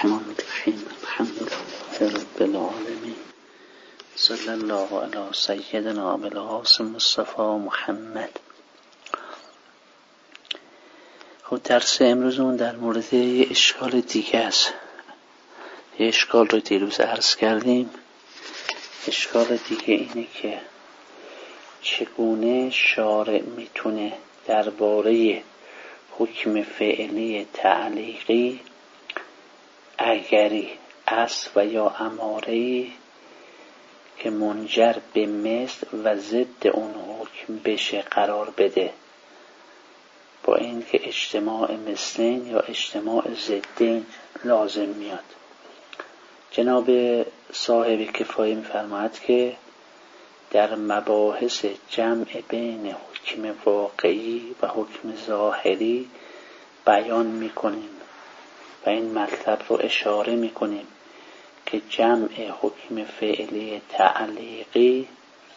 الرحمن الرحیم الحمد لله رب العالمین صلی الله علی سیدنا ابوالقاسم مصطفی محمد. خب درس امروزمون در مورد یه اشکال دیگه است. یه اشکال رو دیروز عرض کردیم. اشکال دیگه اینه که چگونه شارع میتونه درباره حکم فعلی تعلیقی اگری اصل و یا اماره‌ای که منجر به مثل و ضد اون حکم بشه قرار بده، با اینکه اجتماع مثلین یا اجتماع ضدین لازم میاد. جناب صاحب کفایه میفرماید که در مباحث جمع بین حکم واقعی و حکم ظاهری بیان میکنیم و این مطلب رو اشاره میکنیم که جمع حکم فعلی تعلیقی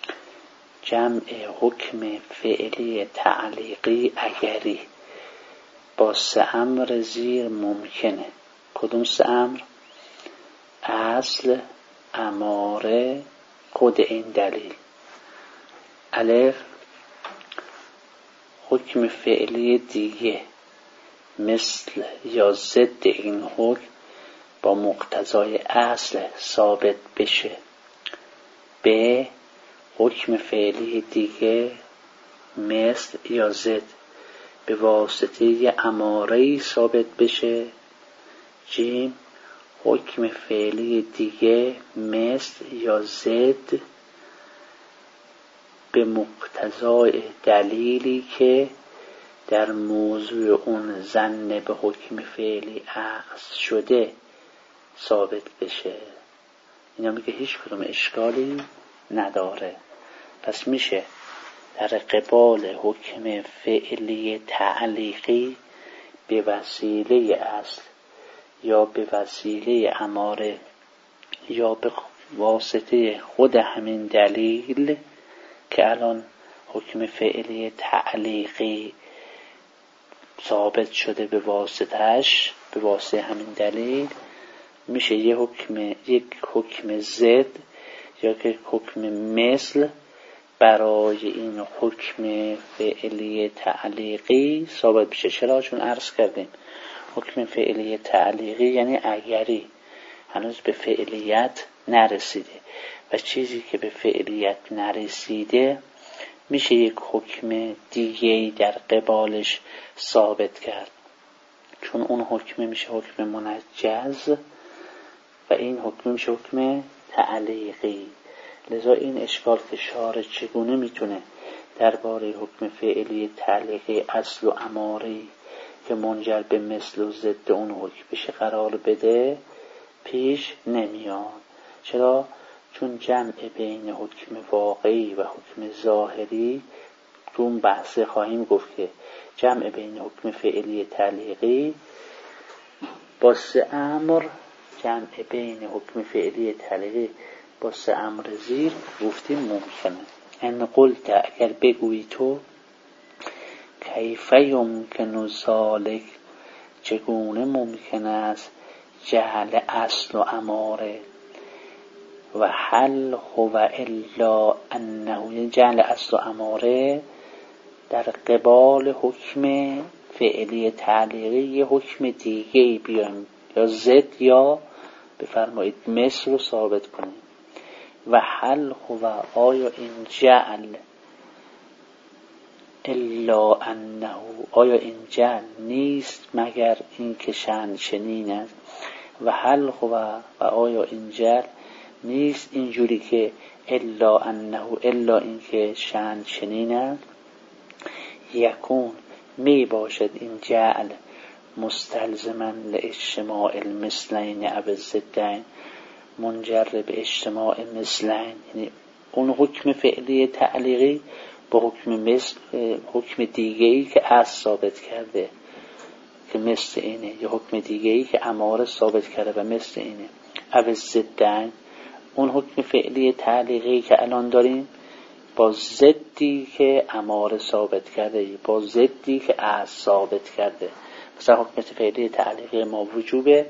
اگری با سه امر زیر ممکنه. کدوم سه امر؟ اصل، اماره، خود این دلیل. الف، حکم فعلی دیگه مثل یا ضد این حکم با مقتضای اصل ثابت بشه. ب، حکم فعلی دیگه مثل یا ضد به واسطه یه اماره‌ای ثابت بشه. ج، حکم فعلی دیگه مثل یا ضد به مقتضای دلیلی که در موضوع اون ظن به حکم فعلی اخذ شده ثابت بشه. اینا میگه هیچ کدوم اشکالی نداره. پس میشه در قبال حکم فعلی تعلیقی به وسیله اصل یا به وسیله اماره یا به واسطه خود همین دلیل که الان حکم فعلی تعلیقی ثابت شده به واسطه همین دلیل، میشه یک حکم ضد یا یک حکم مثل برای این حکم فعلی تعلیقی ثابت بشه. چرا؟ چون عرض کردیم حکم فعلی تعلیقی یعنی اگری، هنوز به فعلیت نرسیده و چیزی که به فعلیت نرسیده میشه یک حکم دیگه‌ای در قبالش ثابت کرد، چون اون حکم میشه حکم منجز و این حکم میشه حکم تعلیقی. لذا این اشکال که شارع چگونه میتونه درباره حکم فعلی تعلیقی اصل و اماری که منجر به مثل و ضد اون حکم بشه قرار بده پیش نمیاد. چرا؟ چون جمع بین حکم واقعی و حکم ظاهری تو اون بحث خواهیم گفت که جمع بین حکم فعلی تعلیقی با سه امر، جمع بین حکم فعلی تعلیقی با سه امر زیر گفتیم ممکنه. ان قلت، اگر بگویی تو، کیف یمکن ذلک، چگونه ممکن است جعل اصل و اماره و هل هو الا انه، جعل اصل و اماره در قبال حکم فعلی تعلیقی یه حکم دیگه بیایم یا ضد یا بفرمایید مثل رو ثابت کنیم. و هل هو، آیا این جعل الا انه، آیا این جعل نیست مگر این که شأن چنین است. و هل هو، و آیا این جعل نیست اینجوری که الا انه، الا این که شأن چنین است. یکون، می باشد این جعل مستلزما لاجتماع المثلین او الضدین، منجر به اجتماع مثلین، یعنی اون حکم فعلی تعلیقی با حکم مثل، حکم دیگه‌ای که اصل ثابت کرده که مثل اینه، یا حکم دیگه‌ای که اماره ثابت کرده و مثل اینه، او الضدین، اون حکم فعلی تعلیقی که الان داریم با ضدی که اماره ثابت کرده، با ضدی که اصل ثابت کرده. مثلا حکم فعلی تعلیقی ما وجوبه،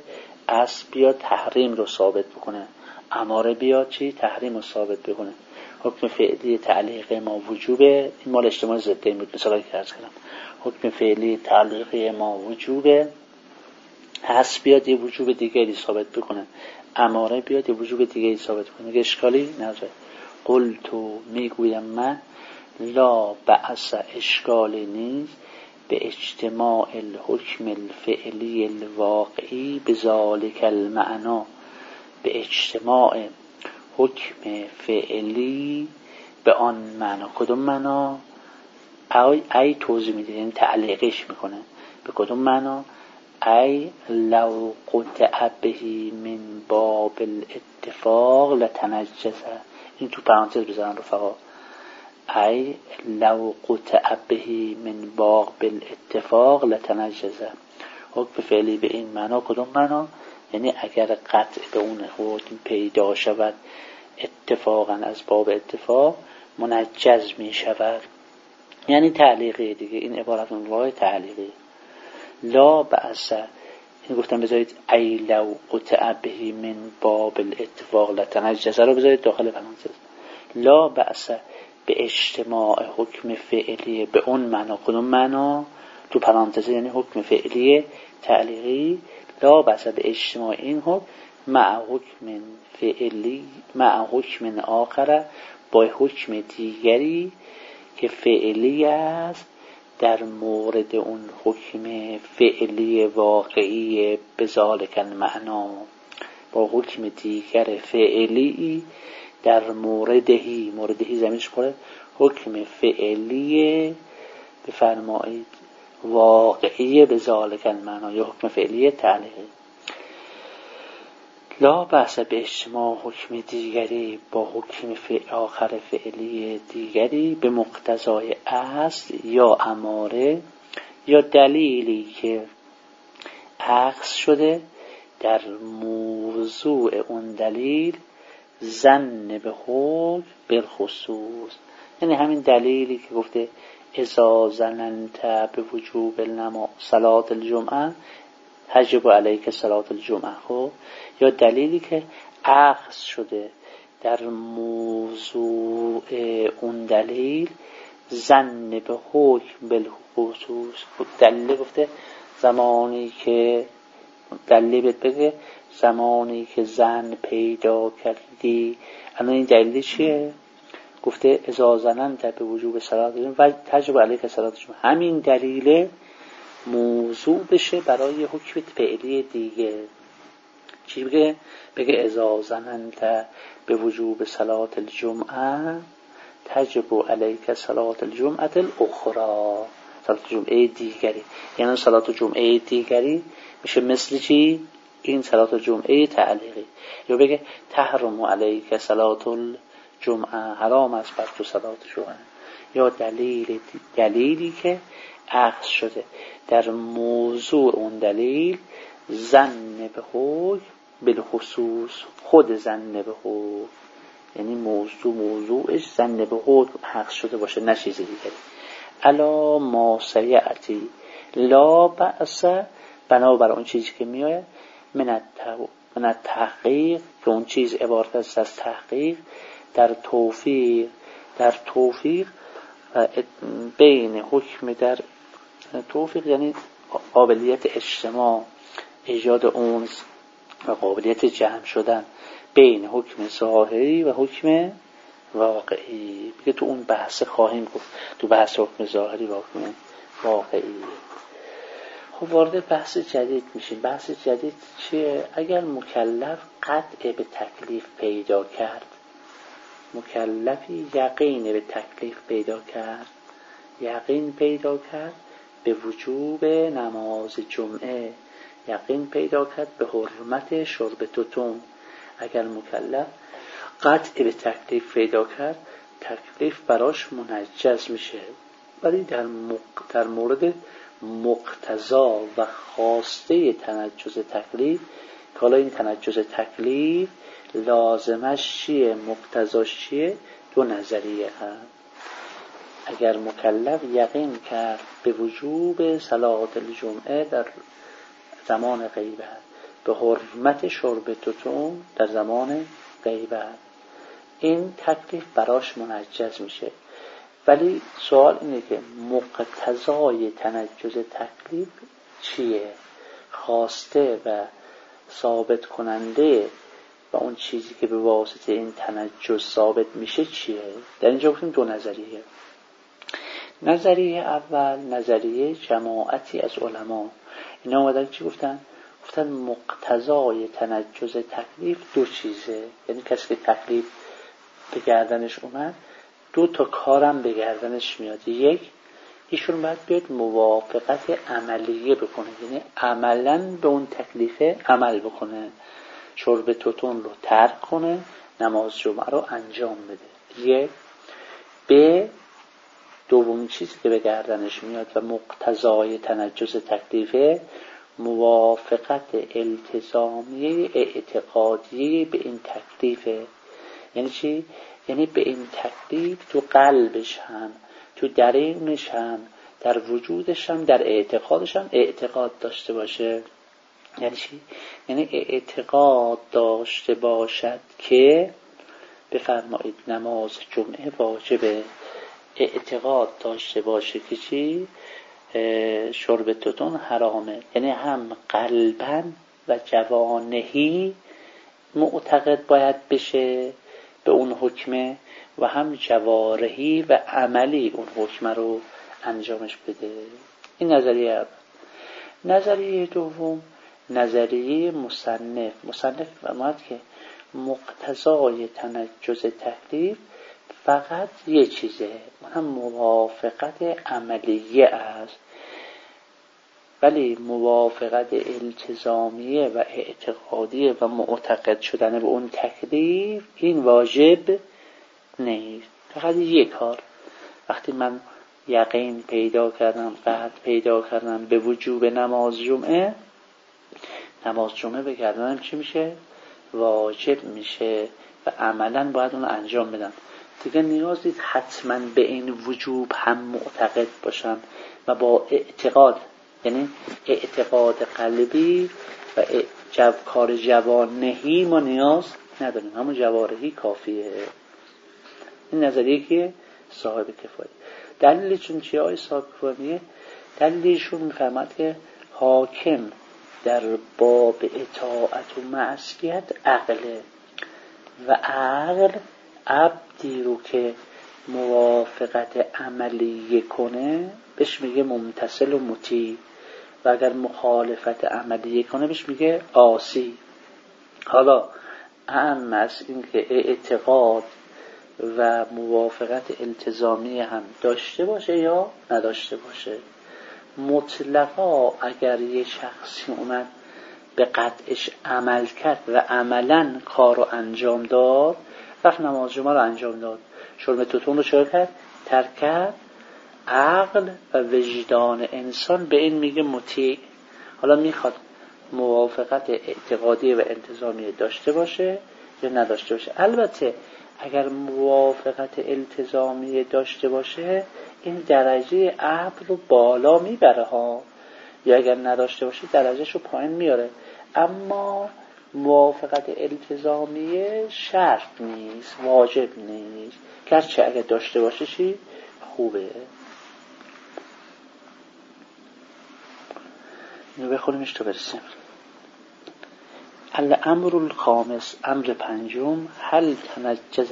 اصل بیاد تحریم رو ثابت بکنه، اماره بیاد چی؟ تحریم رو ثابت بکنه. حکم فعلی تعلیق ما وجوبه، این مال اجتماع ضدین بود مثلا که عرض کردم. حکم فعلی تعلیق ما وجوبه، اصل بیاد یه وجوب دیگری ثابت بکنه، اماره بیاد یه وجوب دیگری ثابت کنه. میگه اشکالی نداره. قلتو میگویم من لا بأس اشکالی نیست به اجتماع الحکم الفعلی الواقعی بذالک المعنا، به اجتماع حکم فعلی به آن معنا. کدوم معنا؟ ای توضیح میده، یعنی تعلیقش میکنه. به کدوم معنا؟ ای لو قطع بهی من باب الاتفاق لتنجزه. این تو پرانتز بذارن رفقا. ای لو قطع بهی من باب الاتفاق لتنجزه. حکم فعلی به این معنا کدوم معنا؟ یعنی اگر قطع به اون حکم پیدا شود اتفاقا از باب اتفاق منجز می شود، یعنی تعلیقی دیگه. این عبارت اون راه تعلیقی. لا بأس، این گفتم بذارید ای لو قطع بهی من باب الاتفاق لتنجزه رو بذارید داخل پرانتز. لا بأس به اجتماع حکم فعلی به اون معنا. کدوم معنا؟ تو پرانتز یعنی حکم فعلی تعلیقی. لا بأس به اجتماع این حکم مع حکم فعلی مع حکم آخر، با حکم دیگری که فعلی است در مورد اون حکم فعلی واقعی بذالک المعنا، با حکم دیگر فعلی در موردهی، موردهی زمینش کنه حکم فعلی بفرمایید واقعی بذالک المعنا یا حکم فعلی تعلیقی. لا بأس به اجتماع حکم دیگری با حکم آخر فعلی دیگری به مقتضای اصل یا اماره یا دلیلی که عکس شده در موضوع اون دلیل ظن به حکم بالخصوص. یعنی همین دلیلی که گفته اذا ظننت به وجوب صلاة الجمعه تجب علیک صلاة الجمعه. خب یا دلیلی که اخذ شده در موضوع اون دلیل ظن به حکم بالخصوص. دلیل گفته زمانی که دلیل بگه زمانی که ظن پیدا کردی. الان این دلیل چیه؟ گفته اذا ظننت به وجوب صلاة الجمعه تجب علیک صلاة الجمعه. همین دلیل موضوع بشه برای حکم فعلی دیگه. چی بگه؟ بگه اذا ظننت به وجوب صلاة الجمعه تجب علیک صلاة الجمعه الاخرى. صلاة الجمعه دیگری، یعنی صلاة الجمعه دیگری میشه مثل چی؟ این صلاة الجمعه تعلیقی. یا بگه تحرم علیک صلاة الجمعه، حرام است بر تو صلاة الجمعه. یا دلیلی که اخذ شده در موضوع اون دلیل ظن به حکم بالخصوص، خود ظن به حکم، یعنی موضوعش ظن به حکم اخذ شده باشه نه چیزی دیگری. الا ما سیأتی لا بأس، بنابر اون چیزی که میاد من التحقیق، که اون چیز عبارت است از تحقیق، در توفیق بین حکم در توفیق یعنی قابلیت اجتماع، ایجاد اونس و قابلیت جمع شدن بین حکم ظاهری و حکم واقعی. بگه تو اون بحث خواهیم گفت، تو بحث حکم ظاهری و حکم واقعی. خب وارد بحث جدید میشیم. بحث جدید چیه؟ اگر مکلف قطع به تکلیف پیدا کرد، مکلفی یقین به تکلیف پیدا کرد، یقین پیدا کرد به وجوب نماز جمعه، یقین پیدا کرد به حرمت شرب توتون. اگر مکلف قطع به تکلیف پیدا کرد تکلیف براش منجز میشه. ولی در مورد مقتضا و خواسته تنجز تکلیف، که حالا این تنجز تکلیف لازمش چیه مقتضاش چیه، دو نظریه هست. اگر مکلف یقین کرد به وجوب صلاة الجمعه در زمان غیبت، به حرمت شرب توتون در زمان غیبت، این تکلیف براش منجز میشه. ولی سوال اینه که مقتضای تنجز تکلیف چیه؟ خواسته و ثابت کننده و اون چیزی که به واسطه این تنجز ثابت میشه چیه؟ در اینجا گفتیم دو نظریه. نظریه اول نظریه جماعتی از علما، اینا اومدن چی گفتن؟ گفتن مقتضای تنجز تکلیف دو چیزه، یعنی کسی که تکلیف به گردنش اومد دو تا کارم به گردنش میاد. یک، ایشون باید بیاد موافقت عملیه بکنه، یعنی عملاً به اون تکلیف عمل بکنه، شرب توتون رو ترک کنه، نماز جمعه رو انجام بده. یک. به دومین چیزی که به گردنش میاد و مقتضای تنجز تکلیفه، موافقت التزامی اعتقادی به این تکلیفه. یعنی چی؟ یعنی به این تکلیف تو قلبش هم، تو درونش هم، در وجودش هم، در اعتقادش هم اعتقاد داشته باشه. یعنی چی؟ یعنی اعتقاد داشته باشد که بفرمایید نماز جمعه واجبه، اعتقاد داشته باشه که چی؟ شرب توتون حرامه. یعنی هم قلباً و جوانهی معتقد باید بشه به اون حکمه و هم جوارحی و عملی اون حکم رو انجامش بده. این نظریه اول. نظریه دوم نظریه مصنف فرمود که مقتضای تنجز تکلیف فقط یه چیزه، اون هم موافقت عملیه است، ولی موافقت التزامیه و اعتقادیه و معتقد شدن به اون تکلیف این واجب نیست. فقط یک کار، وقتی من یقین پیدا کردم، قطع پیدا کردم به وجوب نماز جمعه بگردنم چی میشه؟ واجب میشه و عملاً باید اون انجام بدم. دیگه نیاز نیست حتماً به این وجوب هم معتقد باشم و با اعتقاد، یعنی اعتقاد قلبی و کار جوانهی ما نیاز نداریم، همون جوارحی کافیه. این نظریه که صاحب کفایه. دلیلشون چیه آقای صاحب کفایه؟ دلیلشون میفرماد که حاکم در باب اطاعت و معصیت عقله و عقل عبدی رو که موافقت عملی کنه بهش میگه ممتثل و مطیع و اگر مخالفت عملی کنه بهش میگه عاصی. حالا اهم از این که اعتقاد و موافقت التزامی هم داشته باشه یا نداشته باشه، مطلقا اگر یه شخصی اومد به قطعش عمل کرد و عملاً کار رو انجام داد، رفت نماز جمعه رو انجام داد، شرب توتون رو چرا کرد؟ ترک کرد، عقل و وجدان انسان به این میگه مطیع. حالا میخواد موافقت اعتقادی و التزامی داشته باشه یا نداشته باشه. البته اگر موافقت التزامی داشته باشه این درجه عقل رو بالا میبره ها، یا اگر نداشته باشه درجهش رو پایین میاره. اما موافقت التزامیه شرط نیست، واجب نیست، گرچه اگر داشته باشه چی؟ خوبه. اینو بخونیمش تو برسیم. الامر الخامس، امر پنجم، هل تنجز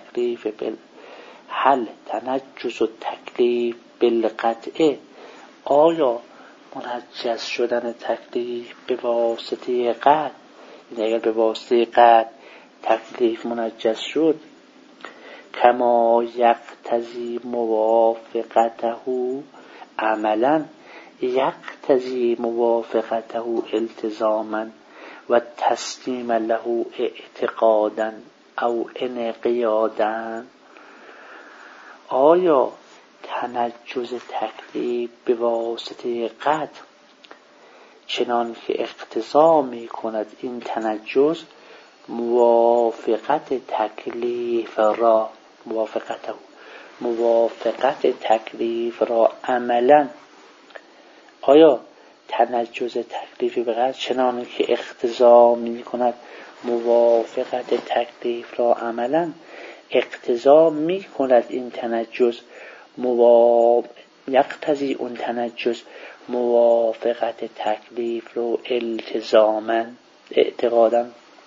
التکلیف بالقطع، آیا منجز شدن تکلیف به واسطه قطع، یعنی اگر به واسطه قطع تکلیف منجز شد، کما یقتضی موافقته عملا یقتضی موافقته التزاما و تسلیم له اعتقادا او انقیادا، آیا تنجز تکلیف به واسطه قطع چنان که اقتضا می کند این تنجز موافقت تکلیف را عملا، آیا تنجز تکلیفی بقدر چنانه که اقتضا می کند موافقت تکلیف را عملا اقتضا می کند این تنجز یقتضی اون تنجز موافقت تکلیف رو التزاما اعتقادا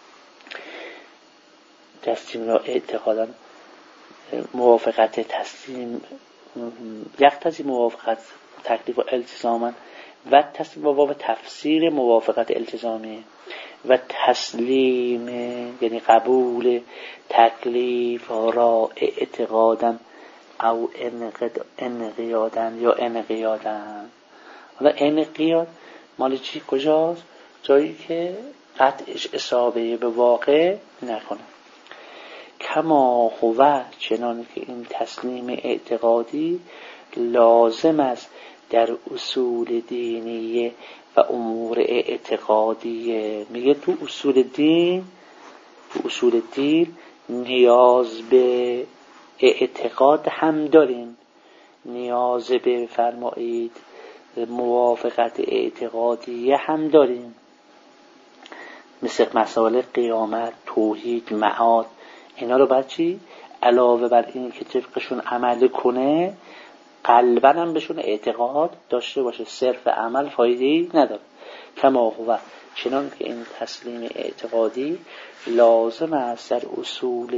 تسلیم را اعتقادا موافقت تسلیم یقتضی موافقت تکلیف و التزاما و تسلیم و تفسیر موافقت التزامی و تسلیم یعنی قبول تکلیف را اعتقادا او انقیادن یا انقیادن. حالا انقیاد مال چی کجاست؟ جایی که قطعش اصابه به واقع نکنه. کما هو چنانه که این تسلیم اعتقادی لازم است در اصول دینیه و امور اعتقادیه. میگه تو اصول دین نیاز به اعتقاد هم داریم، نیاز به فرمایید موافقت اعتقادیه هم داریم، مثل مسائل قیامت، توحید، معاد. اینا رو باید چی؟ علاوه بر این که طبقشون عمل کنه قلباً هم بهشون اعتقاد داشته باشه. صرف عمل فایده‌ای نداره. کما هو چنان که این تسلیم اعتقادی لازم است در اصول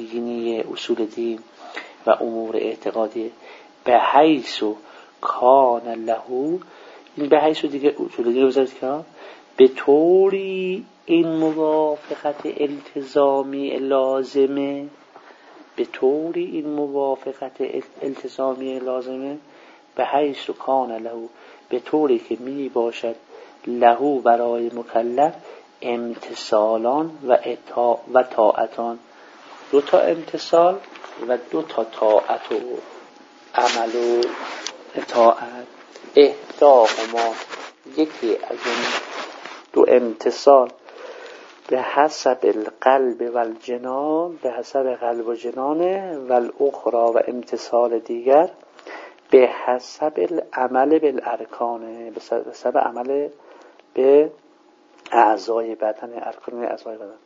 دین و امور اعتقادی به حیث کان له. این به حیث دیگه اصول دین رو بذارید که به طوری این موافقت التزامی لازمه، به طوری این موافقت التزامی لازمه به حیث کان له، به طوری که می باشد له برای مکلف امتثالان و طاعتان. 2 تا امتثال و 2 تا طاعت و عمل و اطاعت. احداهما یکی از این 2 امتثال به حسب القلب و الجنان، به حسب قلب و جنانه، و الاخرى و امتثال دیگر به حسب العمل بالارکانه، به حسب عمل به اعضای بدن، ارکان اعضای بدن.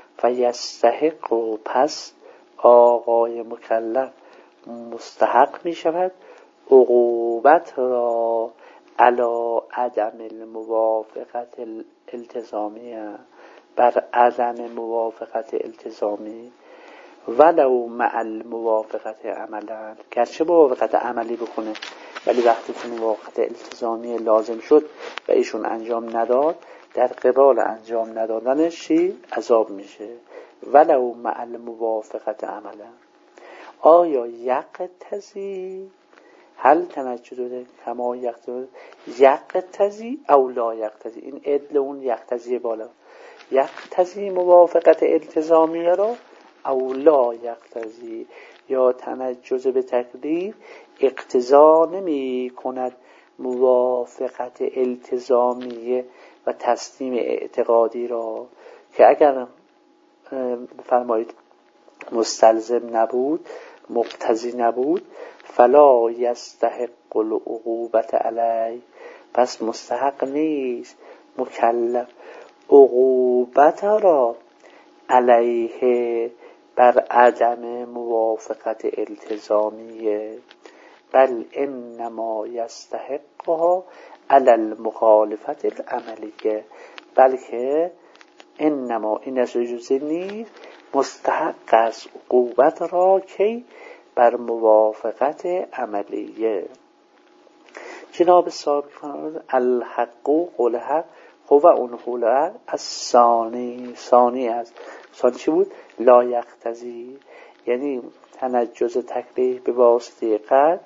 فیستحق و پس آقای مکلف مستحق می شود عقوبت را علی عدم الموافقت الالتزامیه، بر عدم موافقت التزامی، ولو مع الموافقت عملا، گرچه موافقت عملی بکنه ولی وقتی که موافقت التزامی لازم شد و ایشون انجام نداد، در قبال انجام ندادنش چی؟ عذاب میشه. ولو مع الموافقت عملا. آیا یقتضی هل تنجد کما یقتضی او لا یقتضی؟ این عدل اون یقتضی بالا، یقتضی موافقت التزامی را او لا یقتضی، یا تنجز به تکلیف اقتضا نمی کند موافقت التزامی و تسلیم اعتقادی را، که اگر فرمایید مستلزم نبود، مقتضی نبود، فلا یستحق العقوبت علی، پس مستحق نیست مکلف عقوبت را علیه بر عدم موافقت التزامیه، بل انما یستحقها علی المخالفت العملیه، بلکه انما این از جزء نیست مستحق از عقوبت را که بر موافقت عملیه. جناب صاحب الحق قول حق هو اون قول حق از ثانی است. ثانی چی بود؟ لا یقتضی، یعنی تنجز تکلیف به واسطه قلب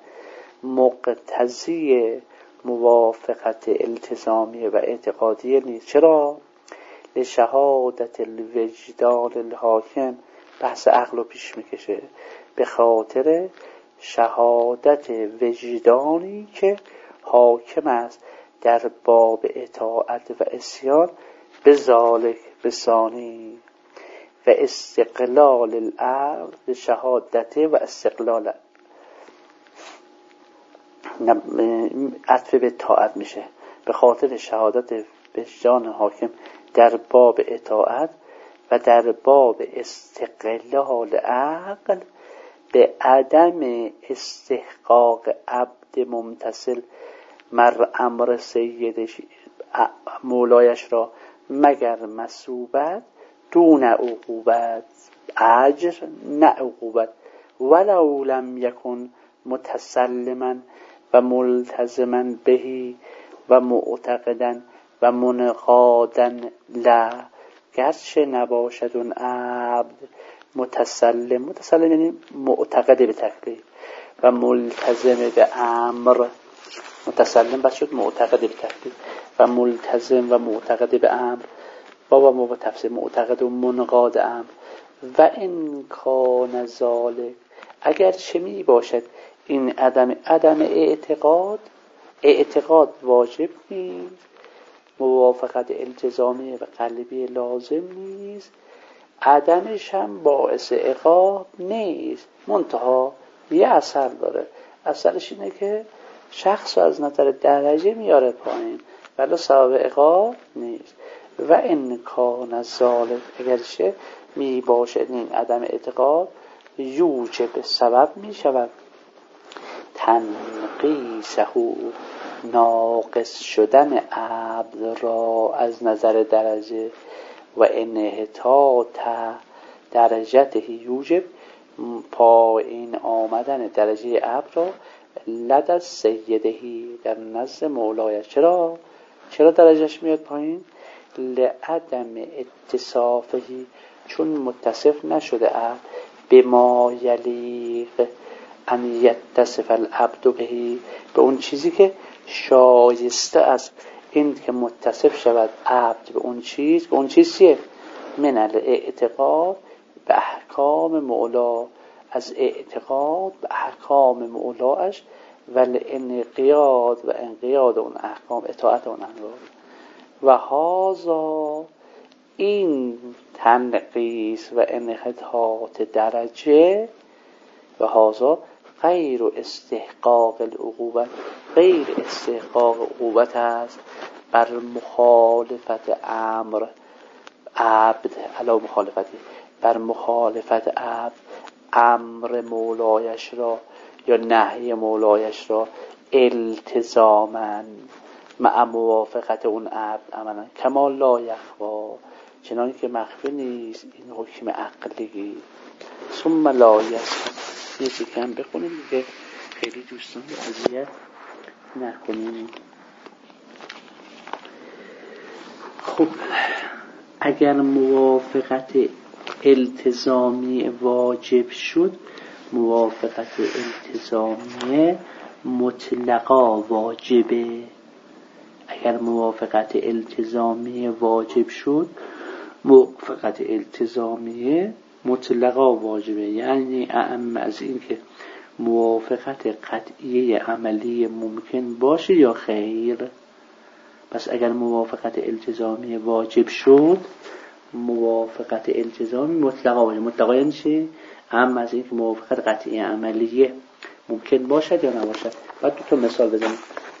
مقتضی موافقت التزامی و اعتقادی نیست. چرا؟ لشهادت الوجدان الحاکم، بحث عقل رو پیش میکشه، به خاطر شهادت وجدانی که حاکم است در باب اطاعت و عصیان به ذالک بسانی و استقلال العقل به شهادت و استقلال عطف به طاعت میشه. به خاطر شهادت وجدان حاکم در باب اطاعت و در باب استقلال عقل به عدم استحقاق عبد ممتثل مر امر سیدش مولایش را مگر مثوبت دون عقوبت، اجر نه عقوبت، ولو لم یکن متسلما و ملتزما بهی و معتقدا و منقادا لا، گرچه نباشد اون عبد متسلم یعنی معتقد به تکلیف و ملتزم به امر، متسلم بس شد معتقد به تکلیف و ملتزم و معتقد به امر، بابا ما با تفسیر معتقد و منقاد امر. و این کان ذالک، اگر چه می باشد این عدم اعتقاد واجب نیست، موافقت التزامی و قلبی لازم نیست، عدمش هم باعث عقاب نیست، منتها یه اثر داره. اثرش اینه که شخص از نظر درجه میاره پایین ولی سبب عقاب نیست. و این کان ذالک، اگرچه می باشد این عدم اعتقاد یوجب سبب می شود تنقیصه، ناقص شدن عبد را از نظر درجه، و انحطاط درجته یوجب پایین آمدن درجه عبد را لدى سیدهی در نزد مولایش. چرا درجهش میاد پایین؟ لعدم اتصافهی، چون متصف نشده عبد به ما یلیق ان یتصف العبد بهی، به اون چیزی که شایسته است این که متصف شود عبد به اون چیز. به اون چیز چیه؟ من الاعتقاد به احکام مولا، از اعتقاد به احکام مولاش و الانقیاد و انقیاد اون احکام، اطاعت اون احکام. و هذا، این تنقیص و انحطاط درجه، و هذا غیر استحقاق العقوبت، غیر استحقاق عقوبت است بر مخالفت امر عبد، علا مخالفتی بر مخالفت عبد امر مولایش را یا نهی مولایش را التزاما مع موافقت اون عبد عملا، کما لا یخفا، چنانی که مخفی نیست این حکم عقلی. ثم لا یخفا، یکی کم بخونیم دیگه، خیلی دوستان اذیت نکنیم. خب اگر موافقت التزامی واجب شد، موافقت التزامی مطلقا واجبه. اگر موافقت التزامی واجب شد، موافقت التزامی مطلقا واجبه، یعنی اعم از این که موافقت قطعیه عملی ممکن باشه یا خیر. پس اگر موافقت التزامی واجب شد، موافقت التزامی مطلقا واجب. مطلقا یعنی چی؟ اعم از این که موافقت قطعی عملیه ممکن باشد یا نباشد. بعد دو تا مثال بزنیم.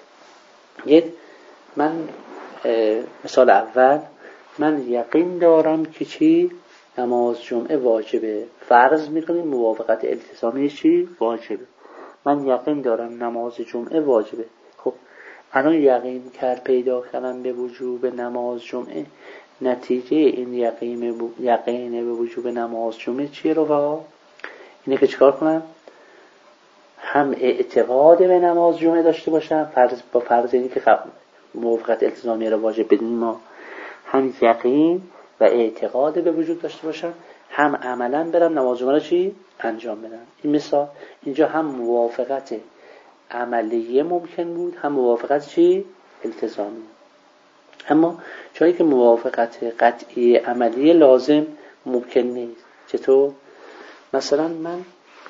من مثال اول، من یقین دارم که چی؟ نماز جمعه واجبه. فرض میکنیم موافقت التزامی چی؟ واجبه. من یقین دارم نماز جمعه واجبه. خب الان یقین پیدا کردم به وجوب نماز جمعه، نتیجه این یقین به وجوب نماز جمعه چیه رو با؟ اینه که چیکار کنم؟ هم اعتقاد به نماز جمعه داشته باشم، با فرض اینی که موافقت التزامی را واجب بدونیم ما، هم یقین و اعتقاد به وجود داشته باشم، هم عملا برم نماز جمعه را چی؟ انجام بدم. این مثال اینجا هم موافقت عملیه ممکن بود، هم موافقت چی؟ التزامی. اما جایی که موافقت قطعی عملیه لازم ممکن نیست. چطور؟ مثلا من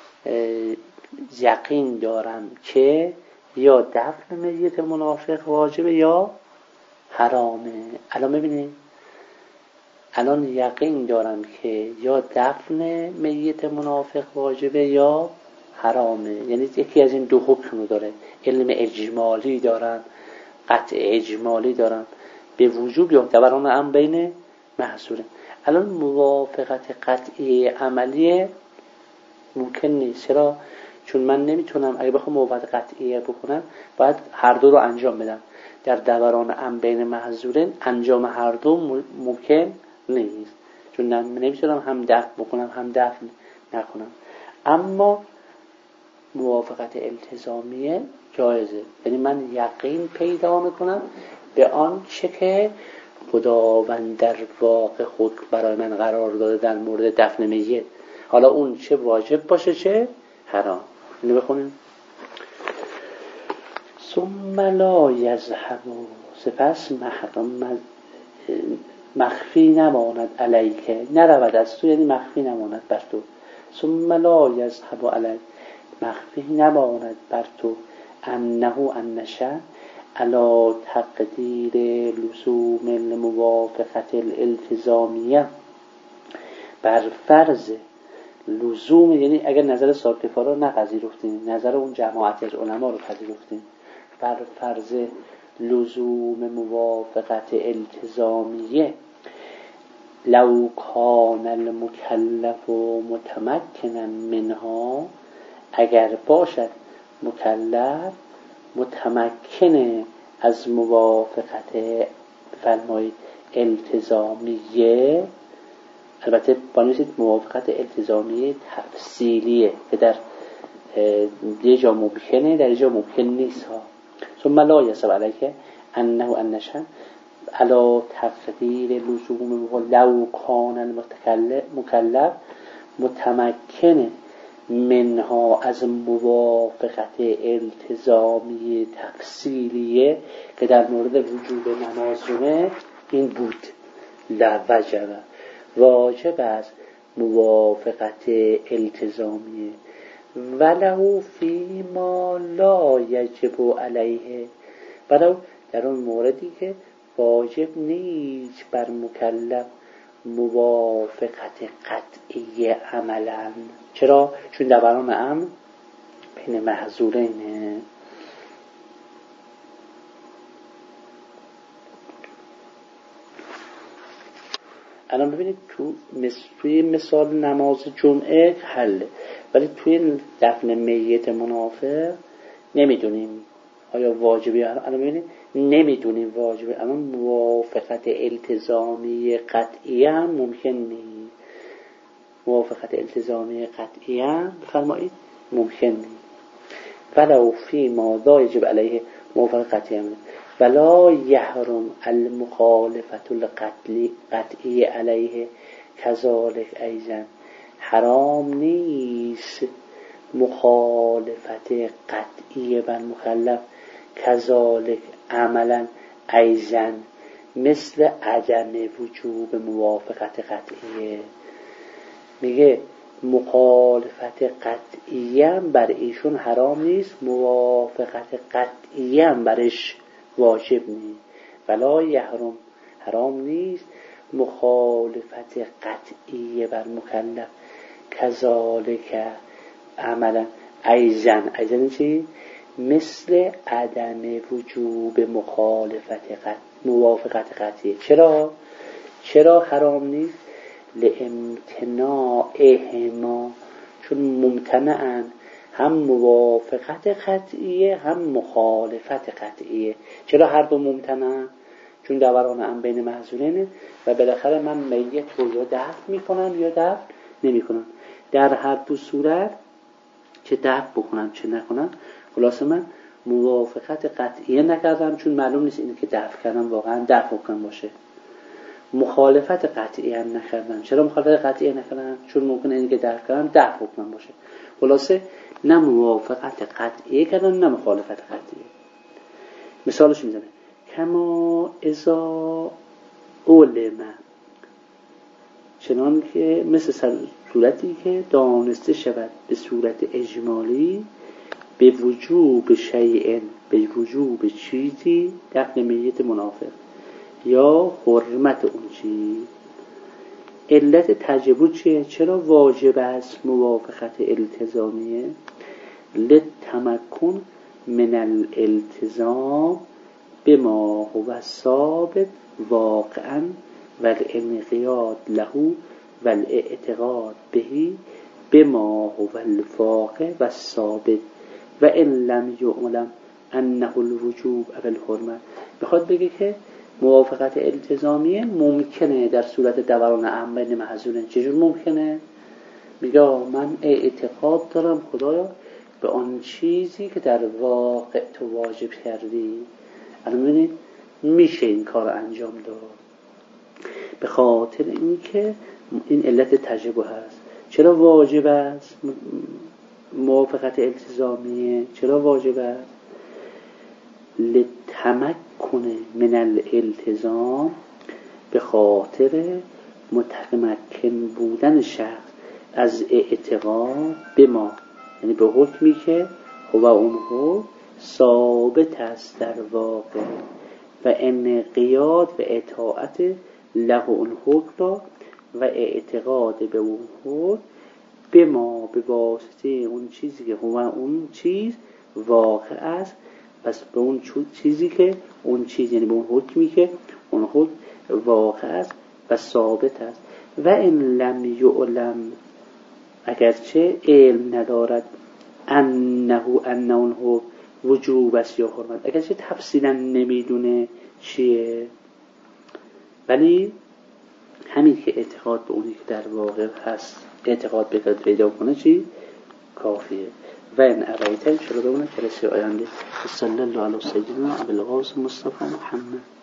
یقین دارم که یا دفن میت منافق واجبه یا حرامه. الان ببینید، الان یقین دارم که یا دفن میت منافق واجبه یا حرامه، یعنی یکی از این دو حکم رو داره. علم اجمالی دارم قطع اجمالی دارم به وجوب یا دوران امر بین محصورین. الان موافقت قطعی عملی ممکن نیست. چرا؟ چون من نمیتونم اگه بخوام موافقت قطعی بکنم باید هر دو رو انجام بدم. در دوران امر بین محظورین انجام هر دو ممکن نیست، چون نمیتونم هم دفع بکنم هم دفع نکنم. اما موافقت التزامیه جایزه، یعنی من یقین پیدا میکنم به آن چه که خداوند در واقع خود برای من قرار داده در مورد دفن میت، حالا اون چه واجب باشه چه حرام. اینو بخونیم. ثم لا یذهب، سپس مخفی نماند علیک، نرود از تو، یعنی مخفی نماند بر تو. ثم لا یذهب علیک، مخفی نماند بر تو، انشه علی تقدیر لزوم الموافقت الالتزامیه، بر فرض لزوم، یعنی اگر نظر ساکفا رو نپذیرفتیم، نظر اون جماعت از علما رو پذیرفتیم، بر فرض لزوم موافقت التزامیه، لو کان المکلف متمکنا منها، اگر باشد مکلف متمکن از موافقت فرمای التزامیه، البته بانویسید موافقت التزامیه تفصیلیه که در یه جا ممکنه در یه جا ممکن نیست ها. ثم لا یذهب علیک انشه علی تقدیر لزوم، لو کان المکلف متمکن منها از موافقت التزامی تفصیلیه که در مورد وجوب نمازونه این بود، لوجب واجب از موافقت التزامیه، ولو فی ما لا یجب علیه، ولو در اون موردی که واجب نیست بر مکلف موافقت قطعی عملا. چرا؟ چون دوران امر بین محظورینه. الان ببینید توی مثال نماز جمعه حله، ولی توی دفن میت منافق نمیدونیم آیا واجبی. الان ببینید نمیدونیم واجبی، اما موافقت التزامی قطعی هم ممکن نیست. موافقت التزامی قطعی هم بفرمایید ممکن نیست. ولو فی ما لا یجب علیه موافقت قطعی هم، ولا یحرم المخالفت القطعی علیه کذالک ایضا، حرام نیست مخالفت قطعی بر مکلف کذالک عملا ایضا، مثل عدم وجوب موافقت قطعیه. میگه مخالفت قطعی هم بر ایشون حرام نیست، موافقت قطعی هم برش واجب نیست. ولا یحرم، حرام نیست مخالفت قطعی بر مکلف کذالک عملا ایضا، ایضا چی؟ مثل عدم وجوب موافقت قطعی. چرا حرام نیست؟ لامتناعهما، چون ممتنعن، هم موافقت قطعیه هم مخالفت قطعیه. چرا هر دو ممتنعن؟ چون دوران امر بین محظورینه و بالاخره من میت رو یا دفن میکنم یا دفن نمیکنم. در هر دو صورت چه دفن بکنم چه نکنم، خلاصه من موافقت قطعیه نکردم، چون معلوم نیست اینه که دفن کردم واقعا دفن بکنم باشه. مخالفت قطعی هم نکردم. چرا مخالفت قطعی نکردم؟ چون ممکنه اینکه دفع کردم دفع حکم باشه. خلاصه نه موافقت قطعی کردم نه مخالفت قطعی. مثالش میزنه کما اذا علم، چنان که مثل صورتی که دانسته شود به صورت اجمالی به وجوب شیء، به وجوب چیزی دفن میت منافق یا حرمت اون چیز. علت تجب چیه؟ چرا واجب است موافقت التزامیه؟ لتمکن من الالتزام بما هو ثابت واقعا والانقیاد له والاعتقاد به بما هو الواقع والثابت و ان لم یعلم انه الوجوب او الحرمت. میخواد بگه که موافقت التزامیه ممکنه در صورت دوران عام بین محذورین. چجور ممکنه؟ میگه من اعتقاد دارم خدایا به آن چیزی که در واقع تو واجب کردی. الان ببینید میشه این کار انجام داد به خاطر اینکه این علت تجربه هست. چرا واجب است موافقت التزامیه؟ چرا واجب است؟ لتمکن من الالتزام، به خاطر متمکن بودن شخص از اعتقاد به ما، یعنی به حکمی که هو اونهو ثابت است در واقع و انقیاد و اطاعت له اون حکم را و اعتقاد به اون حکم به ما به واسطه اون چیزی که هو اون چیز واقع است، پس به اون چیزی که اون چیز یعنی به اون حکمی که اون حکم واقع است و ثابت است. و ان لم یعلم، اگرچه علم ندارد انه اون حکم وجوب است یا حرمت، اگرچه تفصیلا نمیدونه چیه، ولی همین که اعتقاد به اونی که در واقع هست اعتقاد به پیدا کنه چی؟ کافیه. و این ارائیت شروع بمونه کلسی آینده. صلی الله علیه و سیدنا ابوالقاسم مصطفی محمد.